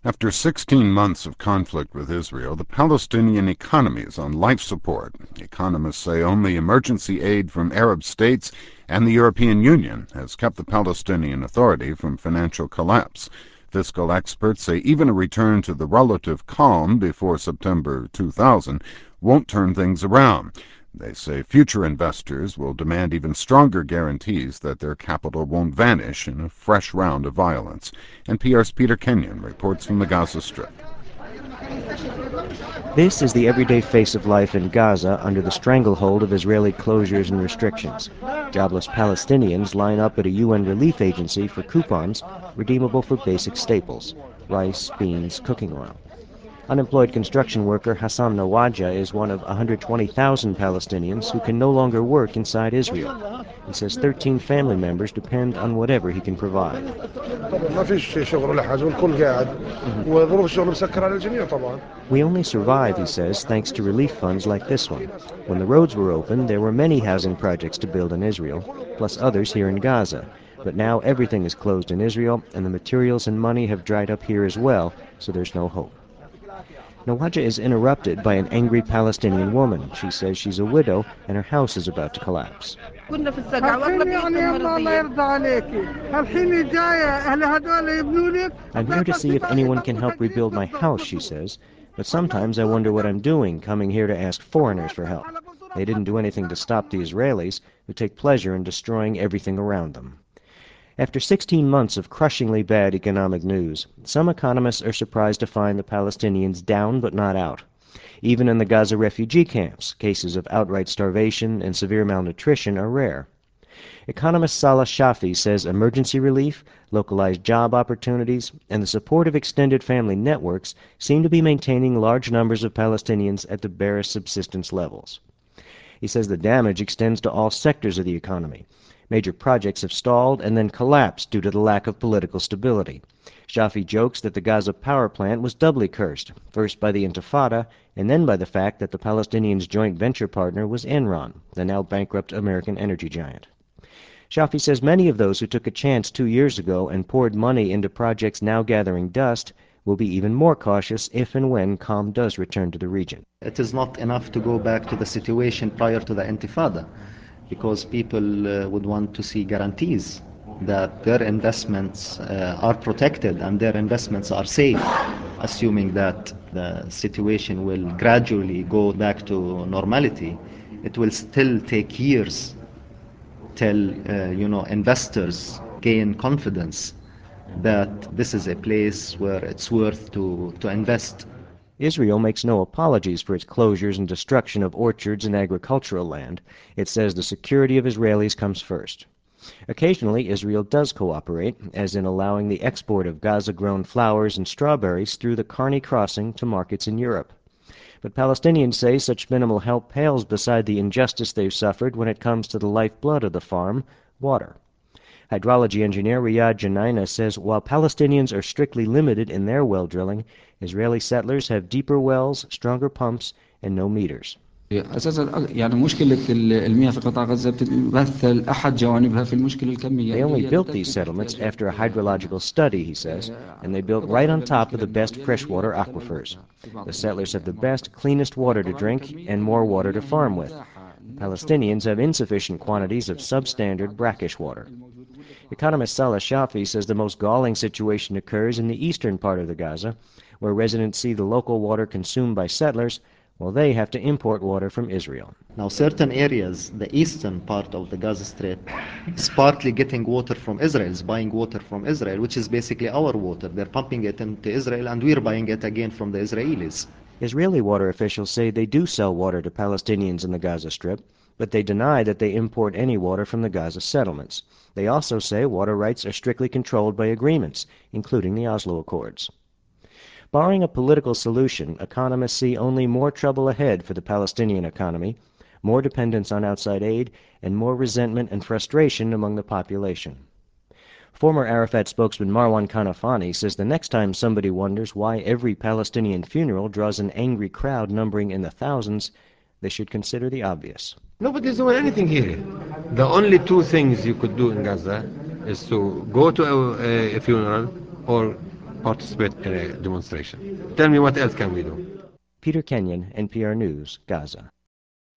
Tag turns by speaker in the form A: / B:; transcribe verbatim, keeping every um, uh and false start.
A: After sixteen months of conflict with Israel, the Palestinian economy is on life support. Economists say only emergency aid from Arab states and the European Union has kept the Palestinian Authority from financial collapse. Fiscal experts say even a return to the relative calm before September two thousand won't turn things around. They say future investors will demand even stronger guarantees that their capital won't vanish in a fresh round of violence. N P R's Peter Kenyon reports from the Gaza Strip.
B: This is the everyday face of life in Gaza under the stranglehold of Israeli closures and restrictions. Jobless Palestinians line up at a U N relief agency for coupons redeemable for basic staples: rice, beans, cooking oil. Unemployed construction worker Hassan Nawaja is one of one hundred twenty thousand Palestinians who can no longer work inside Israel. He says thirteen family members depend on whatever he can provide. We only survive, he says, thanks to relief funds like this one. When the roads were open, there were many housing projects to build in Israel, plus others here in Gaza. But now everything is closed in Israel, and the materials and money have dried up here as well, so there's no hope. Nawaja is interrupted by an angry Palestinian woman. She says she's a widow and her house is about to collapse. I'm here to see if anyone can help rebuild my house, she says, but sometimes I wonder what I'm doing coming here to ask foreigners for help. They didn't do anything to stop the Israelis, who take pleasure in destroying everything around them. After sixteen months of crushingly bad economic news, some economists are surprised to find the Palestinians down but not out. Even in the Gaza refugee camps, cases of outright starvation and severe malnutrition are rare. Economist Salah Shafi says emergency relief, localized job opportunities, and the support of extended family networks seem to be maintaining large numbers of Palestinians at the barest subsistence levels. He says the damage extends to all sectors of the economy. Major projects have stalled and then collapsed due to the lack of political stability. Shafi jokes that the Gaza power plant was doubly cursed, first by the Intifada and then by the fact that the Palestinians' joint venture partner was Enron, the now bankrupt American energy giant. Shafi says many of those who took a chance two years ago and poured money into projects now gathering dust will be even more cautious if and when calm does return to the region.
C: It is not enough to go back to the situation prior to the Intifada, because people uh, would want to see guarantees that their investments uh, are protected and their investments are safe, assuming that the situation will gradually go back to normality. It will still take years till uh, you know, investors gain confidence that this is a place where it's worth to, to invest.
B: Israel makes no apologies for its closures and destruction of orchards and agricultural land. It says the security of Israelis comes first. Occasionally, Israel does cooperate, as in allowing the export of Gaza-grown flowers and strawberries through the Carney Crossing to markets in Europe. But Palestinians say such minimal help pales beside the injustice they've suffered when it comes to the lifeblood of the farm, water. Hydrology engineer Riyad Janina says while Palestinians are strictly limited in their well drilling, Israeli settlers have deeper wells, stronger pumps, and no meters.
D: They
B: only built these settlements after a hydrological study, he says, and they built right on top of the best freshwater aquifers. The settlers have the best, cleanest water to drink and more water to farm with. Palestinians have insufficient quantities of substandard brackish water. Economist Salah Shafi says the most galling situation occurs in the eastern part of the Gaza, where residents see the local water consumed by settlers while they have to import water from Israel.
C: Now certain areas, the eastern part of the Gaza Strip, is partly getting water from Israel, is buying water from Israel, which is basically our water. They're pumping it into Israel and we're buying it again from the Israelis.
B: Israeli water officials say they do sell water to Palestinians in the Gaza Strip, but they deny that they import any water from the Gaza settlements. They also say water rights are strictly controlled by agreements, including the Oslo Accords. Barring a political solution, economists see only more trouble ahead for the Palestinian economy, more dependence on outside aid, and more resentment and frustration among the population. Former Arafat spokesman Marwan Kanafani says the next time somebody wonders why every Palestinian funeral draws an angry crowd numbering in the thousands, they should consider the obvious.
E: Nobody's doing anything here. The only two things you could do in Gaza is to go to a, a funeral or participate in a demonstration. Tell me, what else can we do?
B: Peter Kenyon, N P R News, Gaza.